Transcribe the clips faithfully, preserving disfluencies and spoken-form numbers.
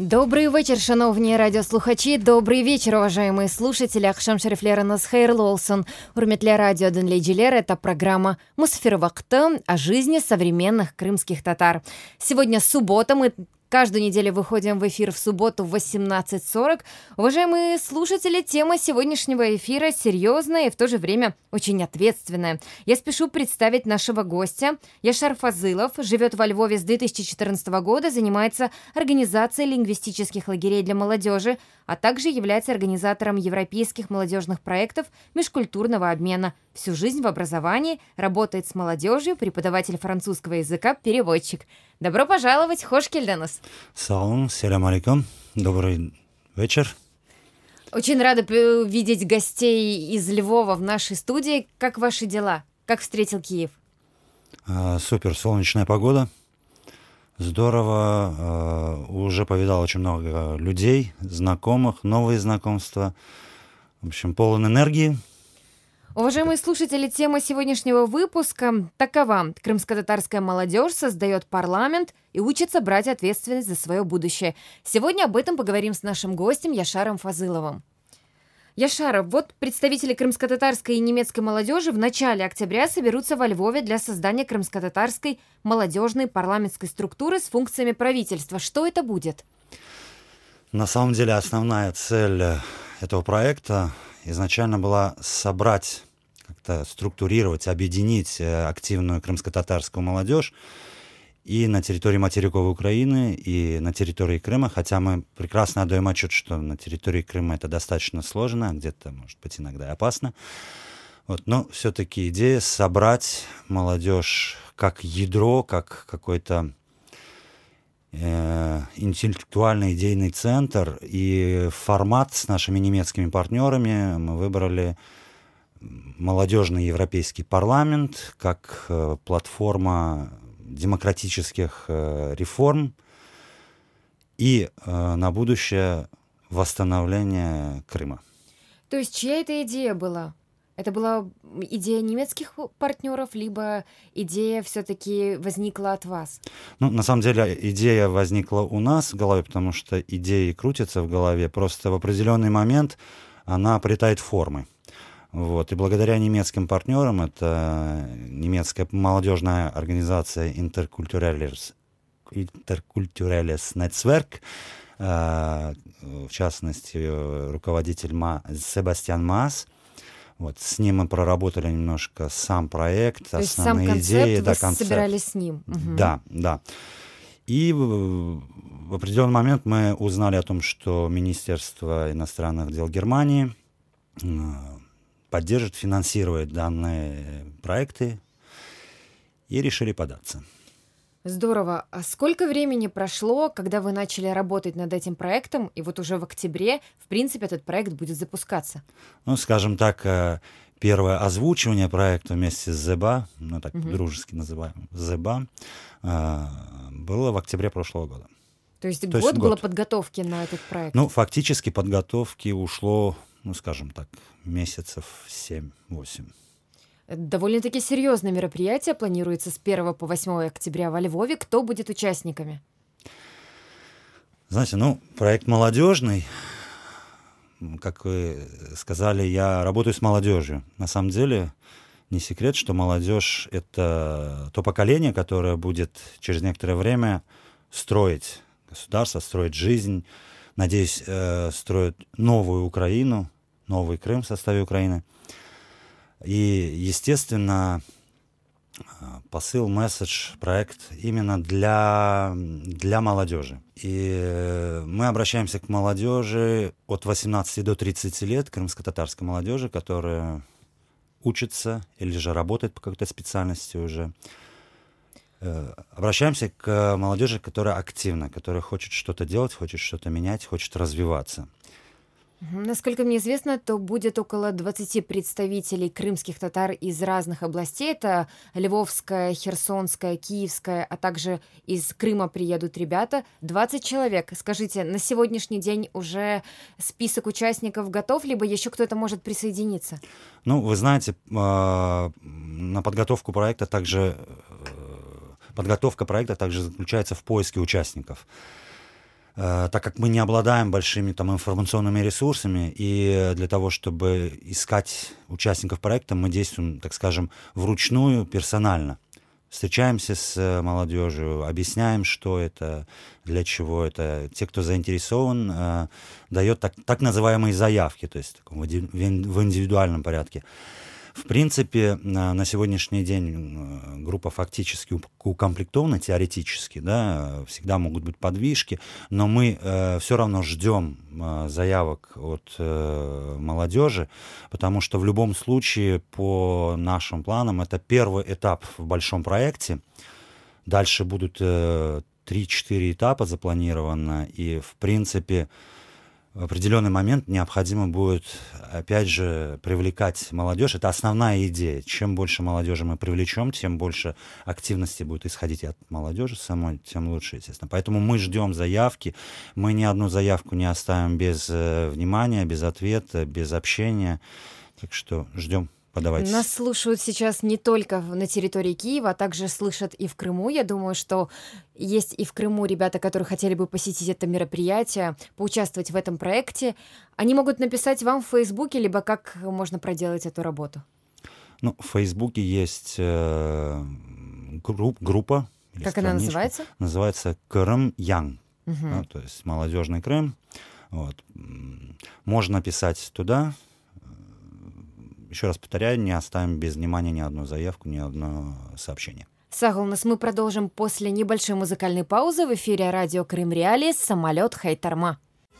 Добрий вечір, шановні радіослухачі. Добрий вечер, уважаемые слушатели. Ахшам Шарифлеранас Хейр Лолсон. Урметля радио Денлейджилер. Это программа «Мусфир Вакта» о жизни современных крымских татар. Сегодня суббота. Мы каждую неделю выходим в эфир в субботу в восемнадцать сорок. Уважаемые слушатели, тема сегодняшнего эфира серьезная и в то же время очень ответственная. Я спешу представить нашего гостя. Яшар Фазылов живет во Львове с две тысячи четырнадцатого года, занимается организацией лингвистических лагерей для молодежи, а также является организатором европейских молодежных проектов межкультурного обмена. Всю жизнь в образовании, работает с молодежью, преподаватель французского языка, переводчик. Добро пожаловать, хош келденес. Салам, селям алейкум. Добрый вечер. Очень рада видеть гостей из Львова в нашей студии. Как ваши дела? Как встретил Киев? А, супер, солнечная погода. Здорово. А, уже повидал очень много людей, знакомых, новые знакомства. В общем, полон энергии. Уважаемые слушатели, тема сегодняшнего выпуска такова. Крымско-татарская молодежь создает парламент и учится брать ответственность за свое будущее. Сегодня об этом поговорим с нашим гостем Яшаром Фазыловым. Яшар, вот представители крымско-татарской и немецкой молодежи в начале октября соберутся во Львове для создания крымско-татарской молодежной парламентской структуры с функциями правительства. Что это будет? На самом деле основная цель этого проекта изначально была собрать, как-то структурировать, объединить активную крымско-татарскую молодежь и на территории материковой Украины, и на территории Крыма, хотя мы прекрасно отдаем отчет, что на территории Крыма это достаточно сложно, где-то, может быть, иногда и опасно. Вот, но все-таки идея собрать молодежь как ядро, как какой-то интеллектуальный идейный центр, и формат с нашими немецкими партнерами мы выбрали молодежный европейский парламент как платформа демократических реформ и на будущее восстановление Крыма. То есть чья это идея была? Это была идея немецких партнеров, либо идея все-таки возникла от вас? Ну, на самом деле, идея возникла у нас в голове, потому что идеи крутятся в голове, просто в определенный момент она обретает формы. Вот. И благодаря немецким партнерам, это немецкая молодежная организация Interkulturelles Netzwerk, в частности, руководитель Себастьян Маас. Вот, с ним мы проработали немножко сам проект, то основные есть сам идеи. Концепт, да, вы концепт. собирались с ним. Угу. Да, да. И в, в определенный момент мы узнали о том, что Министерство иностранных дел Германии поддержит, финансирует данные проекты, и решили податься. Здорово. А сколько времени прошло, когда вы начали работать над этим проектом, и вот уже в октябре, в принципе, этот проект будет запускаться? Ну, скажем так, первое озвучивание проекта вместе с ЗЭБА, ну, так угу. дружески называем, ЗЭБА, было в октябре прошлого года. То есть, То год есть было год. подготовки на этот проект? Ну, фактически подготовки ушло, ну, скажем так, месяцев семь-восемь. Довольно-таки серьезное мероприятие планируется с первого по восьмое октября во Львове. Кто будет участниками? Знаете, ну, проект молодежный. Как вы сказали, я работаю с молодежью. На самом деле, не секрет, что молодежь — это то поколение, которое будет через некоторое время строить государство, строить жизнь. Надеюсь, строить новую Украину, новый Крым в составе Украины. И, естественно, посыл, месседж, проект именно для, для молодежи. И мы обращаемся к молодежи от восемнадцати до тридцати лет, крымско-татарской молодежи, которая учится или же работает по какой-то специальности уже. Обращаемся к молодежи, которая активна, которая хочет что-то делать, хочет что-то менять, хочет развиваться. Насколько мне известно, то будет около двадцати представителей крымских татар из разных областей. Это Львовская, Херсонская, Киевская, а также из Крыма приедут ребята. двадцать человек. Скажите, на сегодняшний день уже список участников готов, либо еще кто-то может присоединиться? Ну, вы знаете, на подготовку проекта также... Подготовка проекта также заключается в поиске участников. так как мы не обладаем большими там информационными ресурсами, и для того, чтобы искать участников проекта, мы действуем, так скажем, вручную, персонально. Встречаемся с молодежью, объясняем, что это, для чего это. Те, кто заинтересован, э, дает так, так называемые заявки, то есть в индивидуальном порядке. В принципе, на сегодняшний день группа фактически укомплектована теоретически, да, всегда могут быть подвижки, но мы э, все равно ждем э, заявок от э, молодежи, потому что в любом случае, по нашим планам, это первый этап в большом проекте. Дальше будут э, три-четыре этапа запланировано, и, в принципе, в определенный момент необходимо будет, опять же, привлекать молодежь. Это основная идея. Чем больше молодежи мы привлечем, тем больше активности будет исходить от молодежи самой, тем лучше, естественно. Поэтому мы ждем заявки. Мы ни одну заявку не оставим без э, внимания, без ответа, без общения. Так что ждем. Подавайтесь. Нас слушают сейчас не только на территории Киева, а также слышат и в Крыму. Я думаю, что есть и в Крыму ребята, которые хотели бы посетить это мероприятие, поучаствовать в этом проекте. Они могут написать вам в Фейсбуке, либо как можно проделать эту работу? Ну, в Фейсбуке есть э, групп, группа. Как она называется? Называется Крым Янг. Угу. Да, то есть молодежный Крым. Вот. Можно писать туда. Еще раз повторяю, не оставим без внимания ни одну заявку, ни одно сообщение. Сагулнас, мы продолжим после небольшой музыкальной паузы. В эфире радио Крым Реалии «Самолет Хайтарма».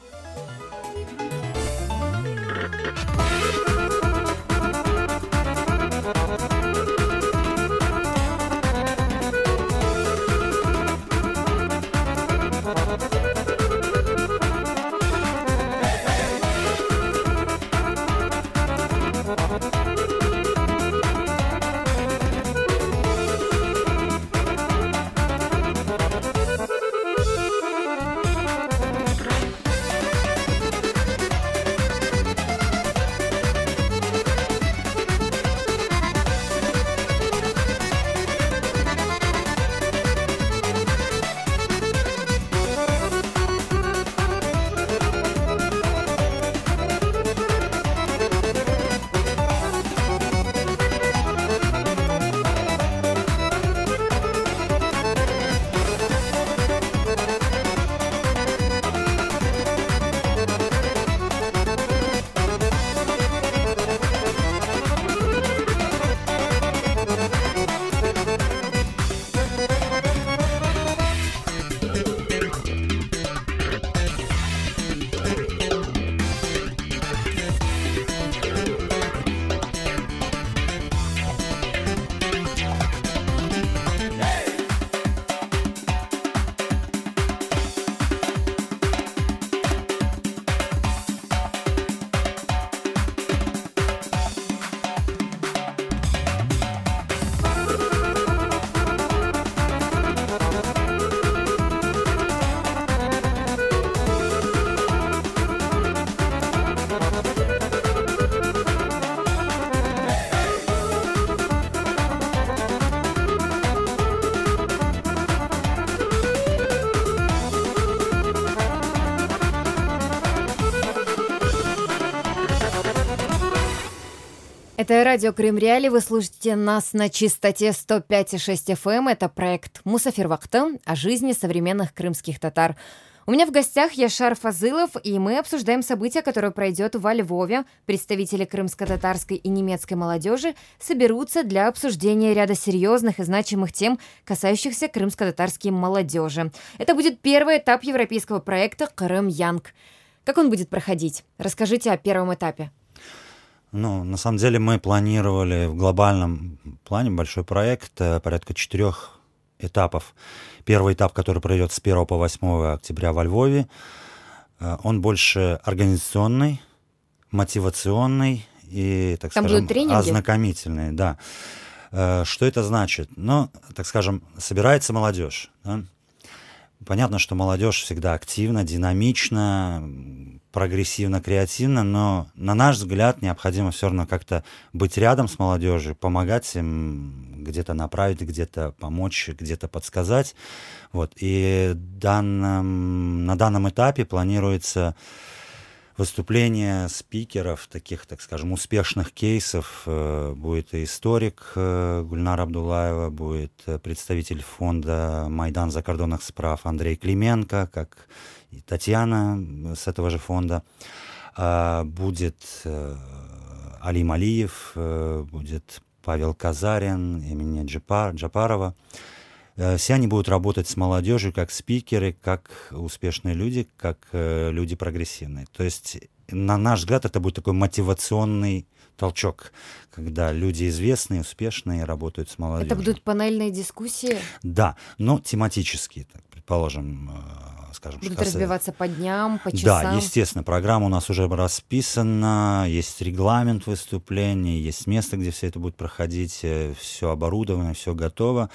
Это радио Крым Реалии. Вы слушаете нас на частоте сто пять и шесть эф эм. Это проект «Мусафир Вакты» о жизни современных крымских татар. У меня в гостях Яшар Фазылов, и мы обсуждаем событие, которое пройдет во Львове. Представители крымско-татарской и немецкой молодежи соберутся для обсуждения ряда серьезных и значимых тем, касающихся крымско-татарской молодежи. Это будет первый этап европейского проекта «Крым Янг». Как он будет проходить? Расскажите о первом этапе. Ну, на самом деле мы планировали в глобальном плане большой проект, порядка четырех этапов. Первый этап, который пройдет с первого по восьмое октября во Львове, он больше организационный, мотивационный и, так Там скажем, будут ознакомительный. Да. Что это значит? Ну, так скажем, собирается молодежь. Да? Понятно, что молодежь всегда активна, динамична, прогрессивно, креативно, но, на наш взгляд, необходимо все равно как-то быть рядом с молодежью, помогать им где-то направить, где-то помочь, где-то подсказать. Вот. И данном, на данном этапе планируется выступление спикеров, таких, так скажем, успешных кейсов. Будет и историк Гульнара Абдуллаева, будет представитель фонда «Майдан закордонных справ» Андрей Клименко, как и Татьяна с этого же фонда. Будет Алим Алиев, будет Павел Казарин имени Джапар, Джапарова. Все они будут работать с молодежью как спикеры, как успешные люди, как э, люди прогрессивные. То есть, на наш взгляд, это будет такой мотивационный толчок, когда люди известные, успешные работают с молодежью. Это будут панельные дискуссии? Да, но тематические, так, предположим, э, скажем. Будут касается... разбиваться по дням, по часам? Да, естественно, программа у нас уже расписана, есть регламент выступлений, есть место, где все это будет проходить, все оборудовано, все готово.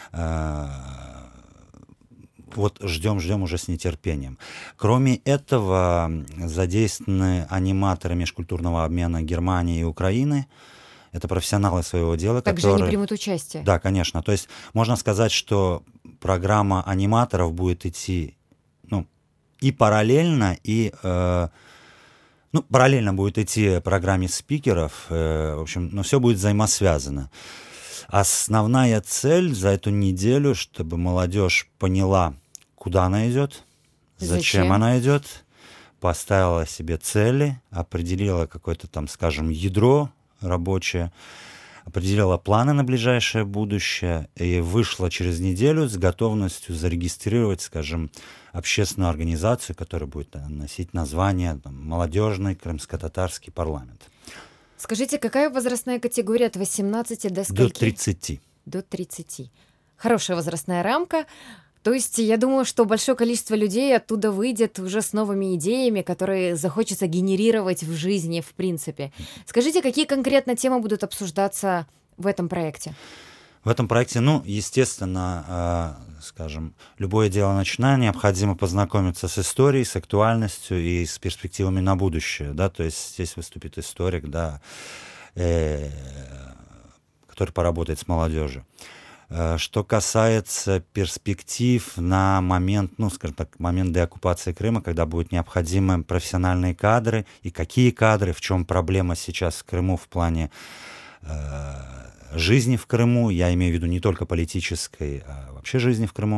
Вот ждем, ждем уже с нетерпением. Кроме этого, задействованы аниматоры межкультурного обмена Германии и Украины. Это профессионалы своего дела. Также которые... они примут участие? Да, конечно. То есть можно сказать, что программа аниматоров будет идти ну, и параллельно, и... Э, ну, параллельно будет идти программе спикеров. Э, в общем, но все будет взаимосвязано. Основная цель за эту неделю, чтобы молодежь поняла, куда она идет, зачем, зачем она идет, поставила себе цели, определила какое-то там, скажем, ядро рабочее, определила планы на ближайшее будущее и вышла через неделю с готовностью зарегистрировать, скажем, общественную организацию, которая будет носить название там, «Молодежный крымско-татарский парламент». Скажите, какая возрастная категория от восемнадцати до скольки? До тридцати. До тридцати. Хорошая возрастная рамка. То есть я думаю, что большое количество людей оттуда выйдет уже с новыми идеями, которые захочется генерировать в жизни, в принципе. Скажите, какие конкретно темы будут обсуждаться в этом проекте? В этом проекте, ну, естественно, э, скажем, любое дело начиная, необходимо познакомиться с историей, с актуальностью и с перспективами на будущее, да, то есть здесь выступит историк, да, э, который поработает с молодежью. Э, что касается перспектив на момент, ну, скажем так, момент деоккупации Крыма, когда будут необходимы профессиональные кадры, и какие кадры, в чем проблема сейчас в Крыму в плане э, жизни в Крыму, я имею в виду не только политической, а вообще жизни в Крыму.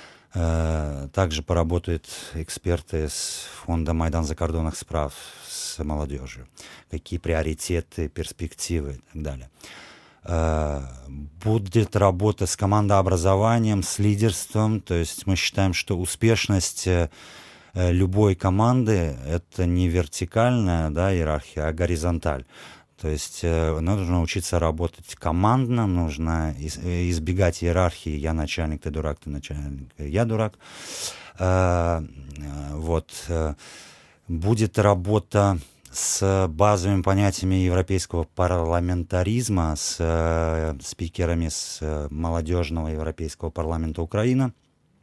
Также поработают эксперты с фонда «Майдан закордонных справ» с молодежью. Какие приоритеты, перспективы и так далее. Будет работа с командообразованием, с лидерством. То есть мы считаем, что успешность любой команды — это не вертикальная, да, иерархия, а горизонталь. То есть э, нужно учиться работать командно, нужно из, избегать иерархии «я начальник, ты дурак, ты начальник, я дурак». Э, вот. Будет работа с базовыми понятиями европейского парламентаризма, с э, спикерами с молодежного Европейского парламента Украины.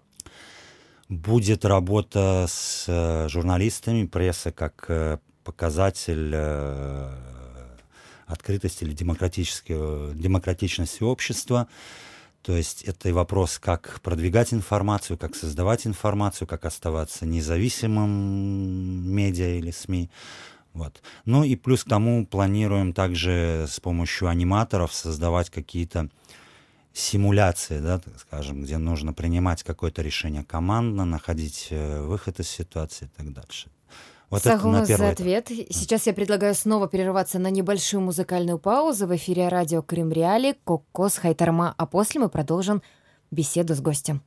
Будет работа с журналистами, пресса как э, показатель э, открытости или демократичности общества. То есть это и вопрос, как продвигать информацию, как создавать информацию, как оставаться независимым медиа или СМИ. Вот. Ну и плюс к тому планируем также с помощью аниматоров создавать какие-то симуляции, да, так скажем, где нужно принимать какое-то решение командно, находить выход из ситуации и так дальше. Вот Согласна за ответ. Сейчас я предлагаю снова прерываться на небольшую музыкальную паузу. В эфире радио Крым Реали, Кокос Хайтарма, а после мы продолжим беседу с гостем.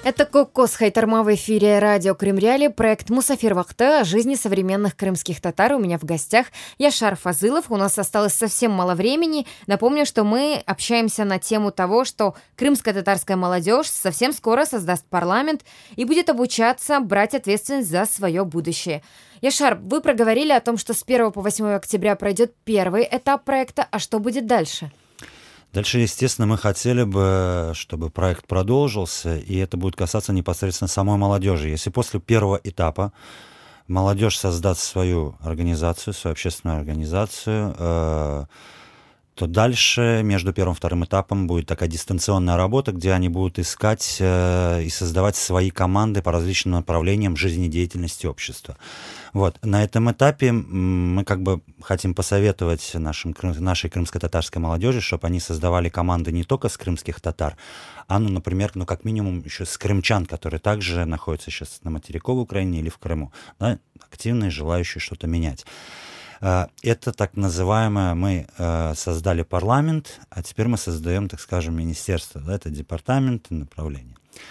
Это Кокос Хайтарма в эфире радио Крым Реалии, проект «Мусафир Вахта» о жизни современных крымских татар. У меня в гостях Яшар Фазылов. У нас осталось совсем мало времени. Напомню, что мы общаемся на тему того, что крымская татарская молодежь совсем скоро создаст парламент и будет обучаться брать ответственность за свое будущее. Яшар, вы проговорили о том, что с первого по восьмое октября пройдет первый этап проекта, а что будет дальше? Дальше, естественно, мы хотели бы, чтобы проект продолжился, и это будет касаться непосредственно самой молодежи. Если после первого этапа молодежь создаст свою организацию, свою общественную организацию, э, то дальше между первым и вторым этапом будет такая дистанционная работа, где они будут искать э, и создавать свои команды по различным направлениям жизнедеятельности общества. Вот. На этом этапе мы как бы хотим посоветовать нашим, нашей крымско-татарской молодежи, чтобы они создавали команды не только с крымских татар, а, ну, например, ну, как минимум еще с крымчан, которые также находятся сейчас на материковой Украине или в Крыму, да, активные, желающие что-то менять. Это так называемое, мы создали парламент, а теперь мы создаем, так скажем, министерство, да, это департамент направления.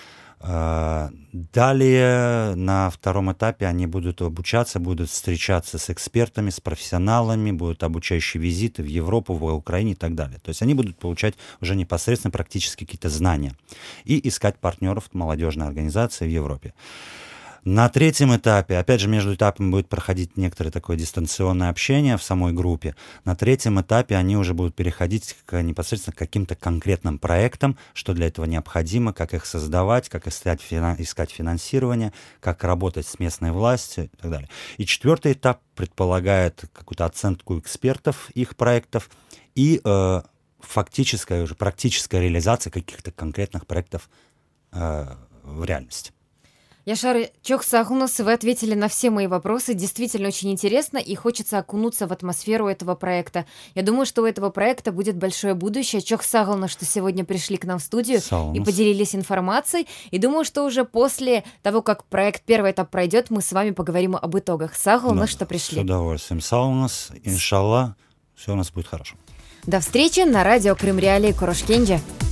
Далее на втором этапе они будут обучаться, будут встречаться с экспертами, с профессионалами, будут обучающие визиты в Европу, в Украине и так далее. То есть они будут получать уже непосредственно практически какие-то знания и искать партнеров молодежной организации в Европе. На третьем этапе, опять же, между этапами будет проходить некоторое такое дистанционное общение в самой группе. На третьем этапе они уже будут переходить к, непосредственно к каким-то конкретным проектам, что для этого необходимо, как их создавать, как искать, искать финансирование, как работать с местной властью и так далее. И четвертый этап предполагает какую-то оценку экспертов, их проектов и э, фактическая, уже практическая реализация каких-то конкретных проектов э, в реальности. Яшар, чок сагунас, вы ответили на все мои вопросы. Действительно очень интересно, и хочется окунуться в атмосферу этого проекта. Я думаю, что у этого проекта будет большое будущее. Чок сагунас, что сегодня пришли к нам в студию Саунас. И поделились информацией. И думаю, что уже после того, как проект первый этап пройдет, мы с вами поговорим об итогах. Сагунас, да, что пришли. С удовольствием. Саунас, иншаллах, все у нас будет хорошо. До встречи на радио Крым Реалии. Корошкенджи.